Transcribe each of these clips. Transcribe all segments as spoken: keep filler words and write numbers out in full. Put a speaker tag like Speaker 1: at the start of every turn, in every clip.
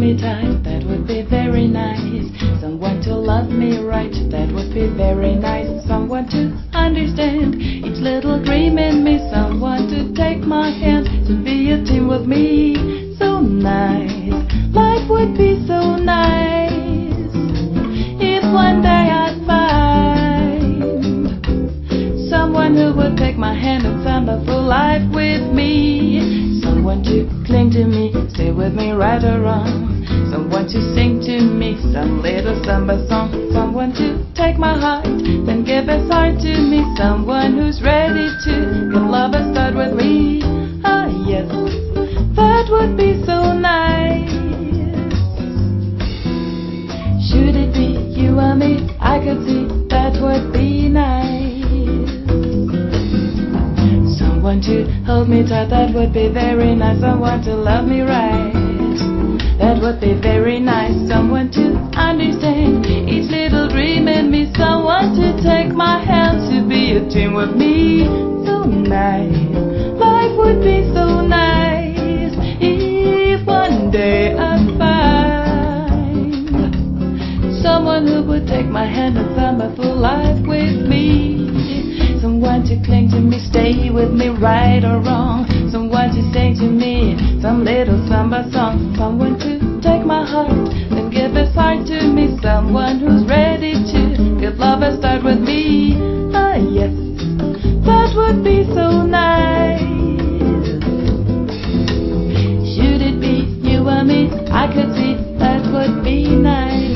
Speaker 1: me tight, that would be very nice. Someone to love me right, that would be very nice. Someone to understand each little dream in me. Someone to take my hand, to be a team with me. So nice, life would be so nice if one day I'd find someone who would take my hand and samba through life with me. Someone to cling to me, stay with me right or wrong. Someone to sing to me some little samba song. Someone to take my heart, then give his heart to me. Someone who's ready to give love a start with me. Ah yes, that would be so nice. Should it be you or me? I could see that would be nice. Someone to hold me tight, that would be very nice. Someone to love me right, that would be very nice. Someone to understand each little dream in me. Someone to take my hand, to be a team with me. So nice, life would be so nice if one day I find someone who would take my hand and samba through life with me. Someone to cling to me, stay with me right or wrong. Someone to sing to me some little samba song. Someone to take my heart, then give his heart to me. Someone who's ready to give love a start with me. Ah yes, that would be so nice. Should it be you or me? I could see that would be nice.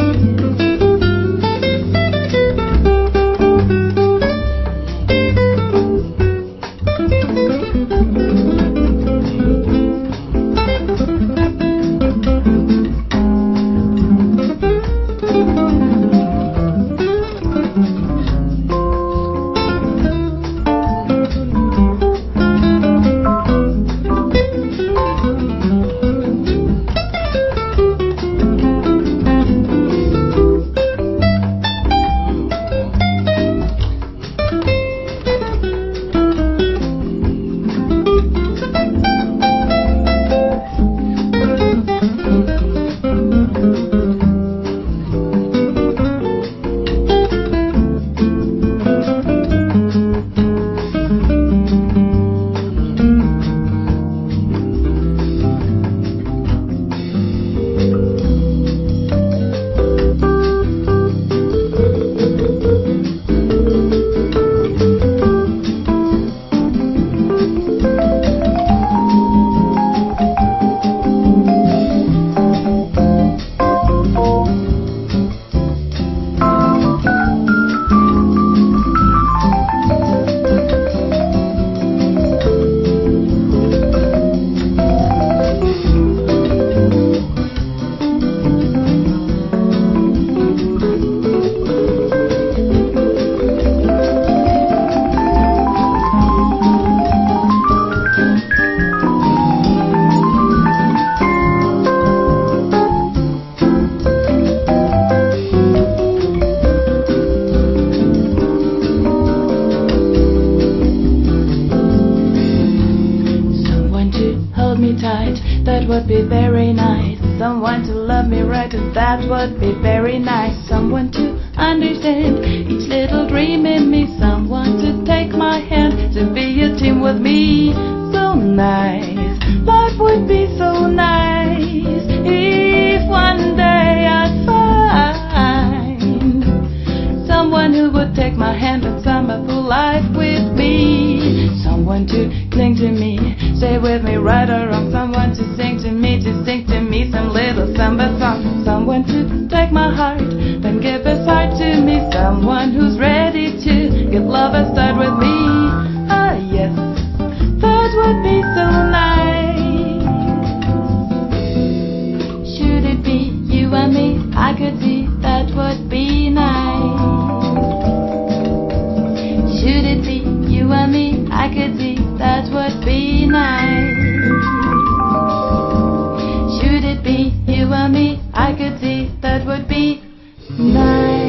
Speaker 1: Me tight, that would be very nice. Someone to love me right, and that would be very nice. Someone to understand each little dream in me. Someone to take my hand, to be a team with me. So nice, life would be so nice if one day I'd find someone who would take my hand and samba through life with me. Someone to cling to me, stay with me right or wrong. Someone to sing to me, to sing to me some little samba song. Someone to take my heart, then give his heart to me. Someone who's ready to give love a start with me. Ah yes, that would be so nice. Should it be you and me? I could see that would be nice. Should it be you and me? I could see that would be nice. Should it be you and me? I could see that would be nice.